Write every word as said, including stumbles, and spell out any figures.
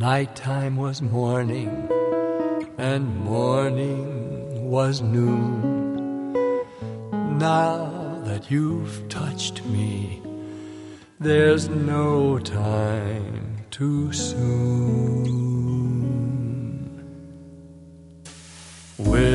Nighttime was morning, and morning was noon. Now that you've touched me, there's no time too soon. With